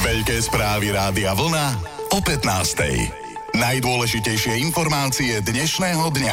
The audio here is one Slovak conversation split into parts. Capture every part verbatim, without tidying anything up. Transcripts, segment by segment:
Veľké správy Rádia Vlna o pätnástej. Najdôležitejšie informácie dnešného dňa.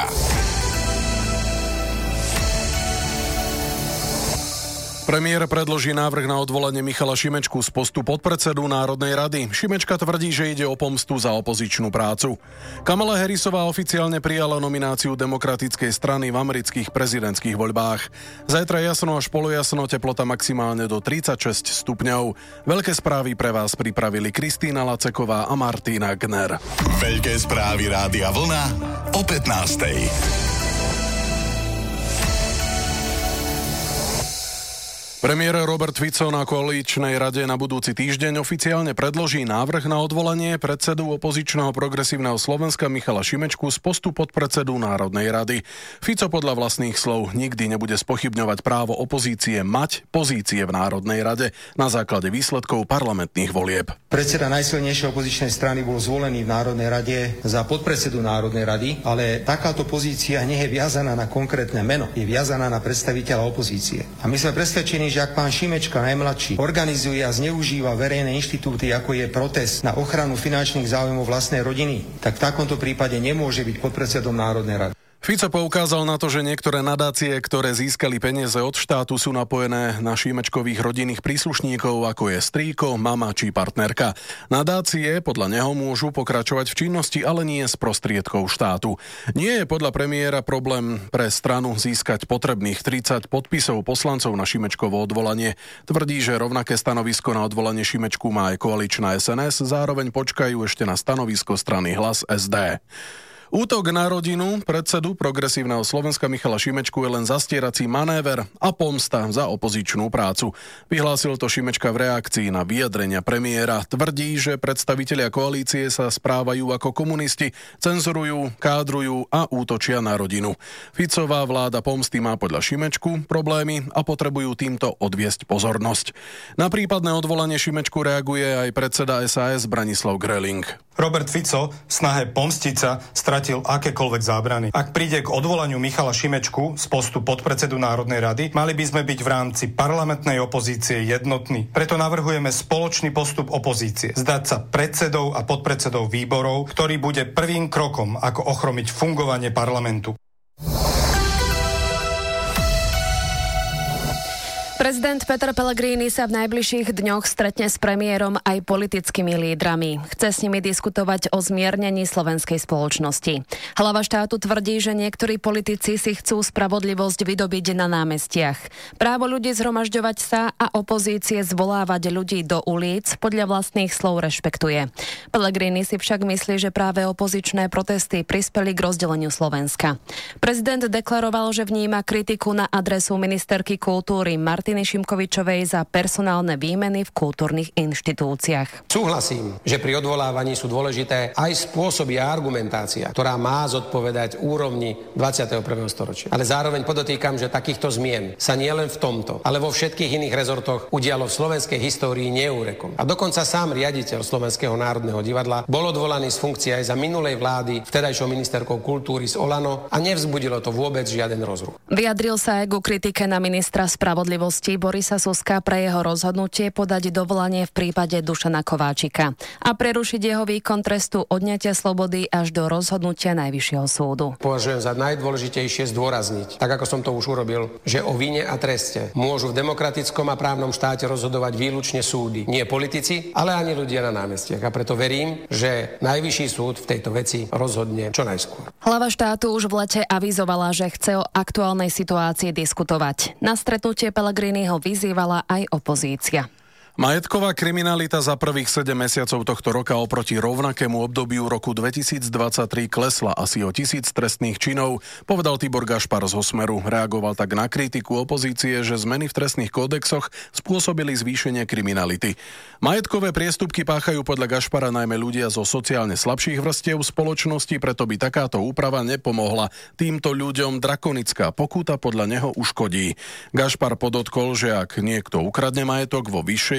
Premiér predloží návrh na odvolanie Michala Šimečku z postu podpredsedu Národnej rady. Šimečka tvrdí, že ide o pomstu za opozičnú prácu. Kamala Harrisová oficiálne prijala nomináciu Demokratickej strany v amerických prezidentských voľbách. Zajtra jasno až polojasno, teplota maximálne do tridsaťšesť stupňov. Veľké správy pre vás pripravili Kristýna Laceková a Martina Gner. Veľké správy Rádia Vlna o pätnástej. Premiér Robert Fico na koaličnej rade na budúci týždeň oficiálne predloží návrh na odvolanie predsedu opozičného Progresívneho Slovenska Michala Šimečku z postu podpredsedu Národnej rady. Fico podľa vlastných slov nikdy nebude spochybňovať právo opozície mať pozície v Národnej rade na základe výsledkov parlamentných volieb. Predseda najsilnejšej opozičnej strany bol zvolený v Národnej rade za podpredsedu Národnej rady, ale takáto pozícia nie je viazaná na konkrétne meno, je viazaná na predstaviteľa opozície. A my sme presvedčení, že ak pán Šimečka najmladší organizuje a zneužíva verejné inštitúty, ako je protest na ochranu finančných záujmov vlastnej rodiny, tak v takomto prípade nemôže byť podpredsedom Národnej rady. Fico poukázal na to, že niektoré nadácie, ktoré získali peniaze od štátu, sú napojené na Šimečkových rodinných príslušníkov, ako je strýko, mama či partnerka. Nadácie podľa neho môžu pokračovať v činnosti, ale nie z prostriedkov štátu. Nie je podľa premiéra problém pre stranu získať potrebných tridsať podpisov poslancov na Šimečkovo odvolanie. Tvrdí, že rovnaké stanovisko na odvolanie Šimečku má aj koaličná es en es, zároveň počkajú ešte na stanovisko strany Hlas es dé. Útok na rodinu predsedu Progresívneho Slovenska Michala Šimečku je len zastierací manéver a pomsta za opozičnú prácu. Vyhlásil to Šimečka v reakcii na vyjadrenia premiéra. Tvrdí, že predstavitelia koalície sa správajú ako komunisti, cenzurujú, kádrujú a útočia na rodinu. Ficová vláda pomsty má podľa Šimečku problémy a potrebujú týmto odviesť pozornosť. Na prípadné odvolanie Šimečku reaguje aj predseda es a es Branislav Greling. Robert Fico v snahe pomstiť sa stratil akékoľvek zábrany. Ak príde k odvolaniu Michala Šimečku z postu podpredsedu Národnej rady, mali by sme byť v rámci parlamentnej opozície jednotní. Preto navrhujeme spoločný postup opozície. Zdať sa predsedov a podpredsedov výborov, ktorý bude prvým krokom, ako ochromiť fungovanie parlamentu. Prezident Peter Pellegrini sa v najbližších dňoch stretne s premiérom aj politickými lídrami. Chce s nimi diskutovať o zmiernení slovenskej spoločnosti. Hlava štátu tvrdí, že niektorí politici si chcú spravodlivosť vydobiť na námestiach. Právo ľudí zhromažďovať sa a opozície zvolávať ľudí do ulic podľa vlastných slov rešpektuje. Pellegrini si však myslí, že práve opozičné protesty prispeli k rozdeleniu Slovenska. Prezident deklaroval, že vníma kritiku na adresu ministerky kultúry Martiny Šimkovičovej za personálne výmeny v kultúrnych inštitúciách. Súhlasím, že pri odvolávaní sú dôležité aj spôsoby a argumentácia, ktorá má zodpovedať úrovni dvadsiateho prvého storočia. Ale zároveň podotýkam, že takýchto zmien sa nielen v tomto, ale vo všetkých iných rezortoch udialo v slovenskej histórii neúrekom. A dokonca sám riaditeľ Slovenského národného divadla bol odvolaný z funkcie aj za minulej vlády vtedajšou ministerkou kultúry z Olano a nevzbudilo to vôbec žiaden rozruch. Vyjadril sa aj ku kritike na ministra spravodlivosti Borisa Suska pre jeho rozhodnutie podať dovolanie v prípade Dušana Kováčika a prerušiť jeho výkon trestu odňatia slobody až do rozhodnutia Najvyššieho súdu. Považujem za najdôležitejšie zdôrazniť, tak ako som to už urobil, že o vine a treste môžu v demokratickom a právnom štáte rozhodovať výlučne súdy. Nie politici, ale ani ľudia na námestiach. A preto verím, že Najvyšší súd v tejto veci rozhodne čo najskôr. Hlava štátu už v lete avizovala, že chce o aktuálnej situácii diskutovať. Na stretnutie Pellegrini ho vyzývala aj opozícia. Majetková kriminalita za prvých sedem mesiacov tohto roka oproti rovnakému obdobiu roku dvetisícdvadsaťtri klesla asi o tisíc trestných činov, povedal Tibor Gašpar z Osmeru. Reagoval tak na kritiku opozície, že zmeny v trestných kódexoch spôsobili zvýšenie kriminality. Majetkové priestupky páchajú podľa Gašpara najmä ľudia zo sociálne slabších vrstiev spoločnosti, preto by takáto úprava nepomohla. Týmto ľuďom drakonická pokuta podľa neho uškodí. Gašpar podotkol, že ak niekto ukradne majetok vo vyššej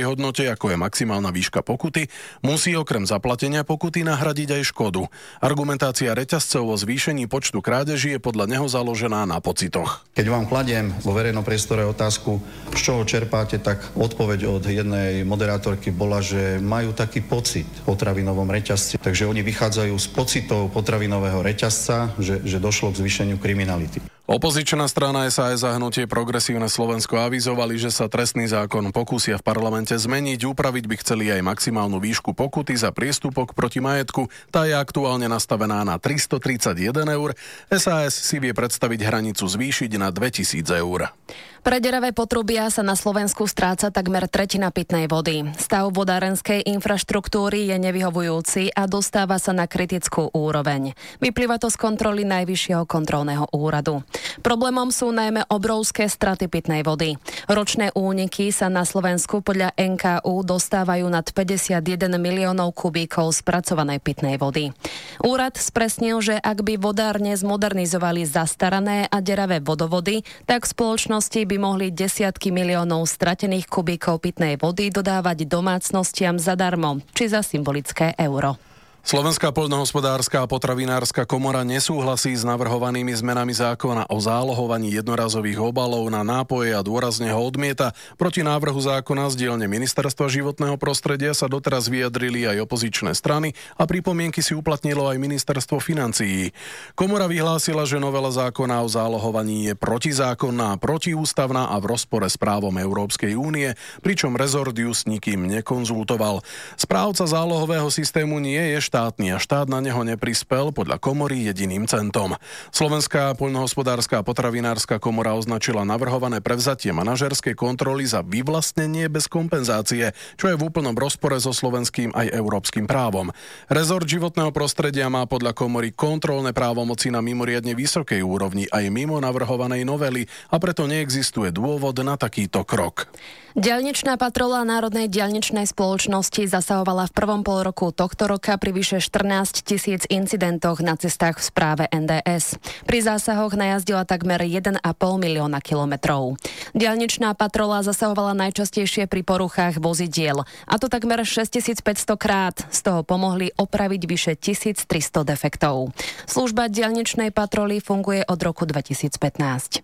hodnote, ako je maximálna výška pokuty, musí okrem zaplatenia pokuty nahradiť aj škodu. Argumentácia reťazcov o zvýšení počtu krádeží je podľa neho založená na pocitoch. Keď vám kladiem vo verejnom priestore otázku, z čoho čerpáte, tak odpoveď od jednej moderátorky bola, že majú taký pocit v potravinovom reťazci. Takže oni vychádzajú z pocitov potravinového reťazca, že, že došlo k zvýšeniu kriminality. Opozičná strana es a es a hnutie Progresívne Slovensko avizovali, že sa trestný zákon pokúsia v parlamente zmeniť. Upraviť by chceli aj maximálnu výšku pokuty za priestupok proti majetku. Tá je aktuálne nastavená na tristotridsaťjeden eur. es a es si vie predstaviť hranicu zvýšiť na dvetisíc eur. Prederavé potrubia sa na Slovensku stráca takmer tretina pitnej vody. Stav vodárenskej infraštruktúry je nevyhovujúci a dostáva sa na kritickú úroveň. Vyplýva to z kontroly Najvyššieho kontrolného úradu. Problémom sú najmä obrovské straty pitnej vody. Ročné úniky sa na Slovensku podľa en ká ú dostávajú nad päťdesiatjeden miliónov kubíkov spracovanej pitnej vody. Úrad spresnil, že ak by vodárne zmodernizovali zastarané a deravé vodovody, tak v spoločnosti by mohli desiatky miliónov stratených kubíkov pitnej vody dodávať domácnostiam zadarmo, či za symbolické euro. Slovenská poľnohospodárska a potravinárska komora nesúhlasí s navrhovanými zmenami zákona o zálohovaní jednorazových obalov na nápoje a dôrazne ho odmieta. Proti návrhu zákona z dielne Ministerstva životného prostredia sa doteraz vyjadrili aj opozičné strany a pripomienky si uplatnilo aj Ministerstvo financií. Komora vyhlásila, že novela zákona o zálohovaní je protizákonná, protiústavná a v rozpore s právom Európskej únie, pričom rezort ju s nikým nekonzultoval. Správca zálohového systému nie je štát štátny a štát na neho neprispel, podľa komory jediným centom. Slovenská poľnohospodárska a potravinárska komora označila navrhované prevzatie manažerskej kontroly za vyvlastnenie bez kompenzácie, čo je v úplnom rozpore so slovenským aj európskym právom. Rezort životného prostredia má podľa komory kontrolné právomoci na mimoriadne vysokej úrovni aj mimo navrhovanej novely a preto neexistuje dôvod na takýto krok. Diaľničná patrola Národnej diaľničnej spoločnosti zasahovala v prvom polroku tohto roka pri vyše štrnásť tisíc incidentoch na cestách v správe en dé es. Pri zásahoch najazdila takmer jeden a pol milióna kilometrov. Diaľničná patrola zasahovala najčastejšie pri poruchách vozidiel, a to takmer šesťtisícpäťsto krát. Z toho pomohli opraviť vyše tisíctristo defektov. Služba diaľničnej patroly funguje od roku dvetisícpätnásť.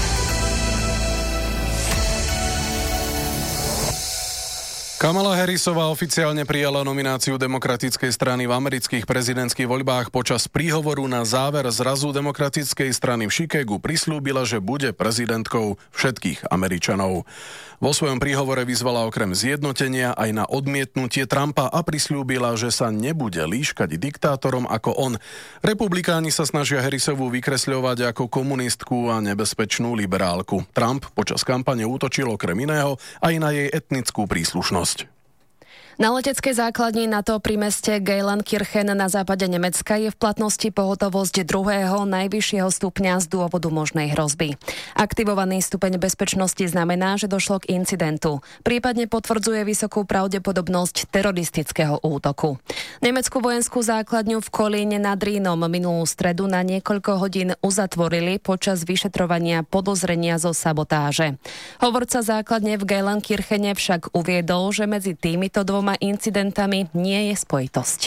Kamala Harrisová oficiálne prijala nomináciu Demokratickej strany v amerických prezidentských voľbách. Počas príhovoru na záver zrazu Demokratickej strany v Chicagu prislúbila, že bude prezidentkou všetkých Američanov. Vo svojom príhovore vyzvala okrem zjednotenia aj na odmietnutie Trumpa a prislúbila, že sa nebude líškať diktátorom ako on. Republikáni sa snažia Harrisovú vykresľovať ako komunistku a nebezpečnú liberálku. Trump počas kampane útočil okrem iného aj na jej etnickú príslušnosť. Na leteckej základni NATO pri meste Geilenkirchen na západe Nemecka je v platnosti pohotovosť druhého najvyššieho stupňa z dôvodu možnej hrozby. Aktivovaný stupeň bezpečnosti znamená, že došlo k incidentu. Prípadne potvrdzuje vysokú pravdepodobnosť teroristického útoku. Nemeckú vojenskú základňu v Kolíne nad Rínom minulú stredu na niekoľko hodín uzatvorili počas vyšetrovania podozrenia zo sabotáže. Hovorca základne v Geilenkirchene však uviedol, že medzi týmito dvoma incidentami nie je spojitosť.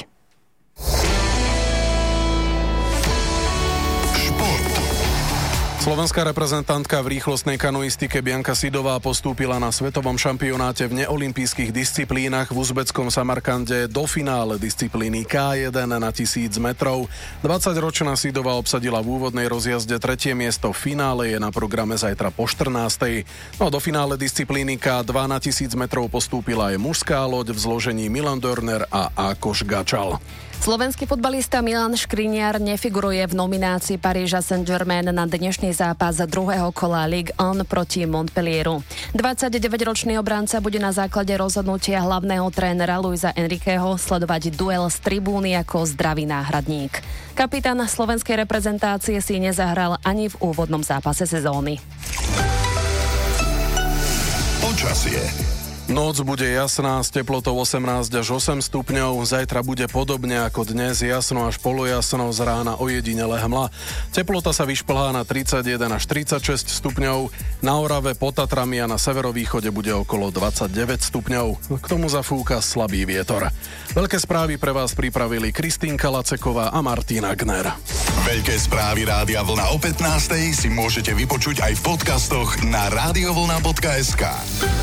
Slovenská reprezentantka v rýchlostnej kanoistike Bianka Sidová postúpila na svetovom šampionáte v neolympijských disciplínach v uzbeckom Samarkande do finále disciplíny ká jeden na tisíc metrov. dvadsaťročná Sidová obsadila v úvodnej rozjazde tretie miesto, v finále je na programe zajtra po štrnástej. No do finále disciplíny ká dva na tisíc metrov postúpila aj mužská loď v zložení Milan Dörner a Ákoš Gačal. Slovenský futbalista Milan Škriniar nefiguruje v nominácii Paríža Saint-Germain na dnešný zápas druhého kola Ligue jeden proti Montpellieru. dvadsaťdeväťročný obranca bude na základe rozhodnutia hlavného trénera Luisa Enriqueho sledovať duel z tribúny ako zdravý náhradník. Kapitán slovenskej reprezentácie si nezahral ani v úvodnom zápase sezóny. Počasie. Noc bude jasná s teplotou osemnásť až osem stupňov, zajtra bude podobne ako dnes, jasno až polojasno, z rána ojedinele hmla. Teplota sa vyšplhá na tridsaťjeden až tridsaťšesť stupňov, na Orave, pod Tatrami a na severovýchode bude okolo dvadsaťdeväť stupňov. K tomu zafúka slabý vietor. Veľké správy pre vás pripravili Kristínka Laceková a Martin Agner. Veľké správy Rádia Vlna o pätnástej si môžete vypočuť aj v podcastoch na radiovlna bodka es ká.